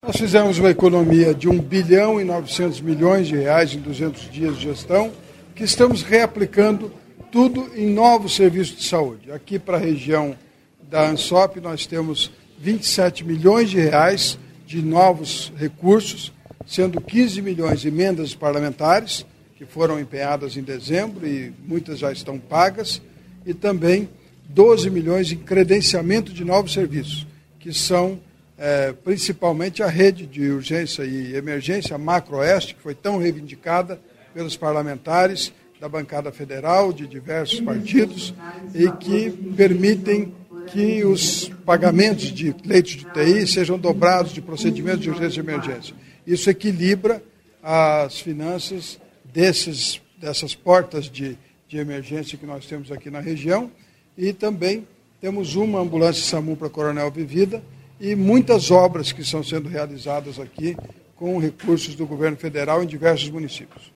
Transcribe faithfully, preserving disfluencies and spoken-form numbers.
Nós fizemos uma economia de um bilhão e novecentos milhões de reais em duzentos dias de gestão, que estamos reaplicando tudo em novos serviços de saúde. Aqui para a região da ANSOP nós temos vinte e sete milhões de reais de novos recursos, sendo quinze milhões de emendas parlamentares, que foram empenhadas em dezembro e muitas já estão pagas, e também doze milhões em credenciamento de novos serviços, que são é, principalmente a rede de urgência e emergência, a Macro-Oeste, que foi tão reivindicada pelos parlamentares da bancada federal, de diversos partidos, e que permitem que os pagamentos de leitos de U T I sejam dobrados de procedimentos de urgência e emergência. Isso equilibra as finanças desses, dessas portas de, de emergência que nós temos aqui na região, e também temos uma ambulância SAMU para Coronel Vivida e muitas obras que estão sendo realizadas aqui com recursos do governo federal em diversos municípios.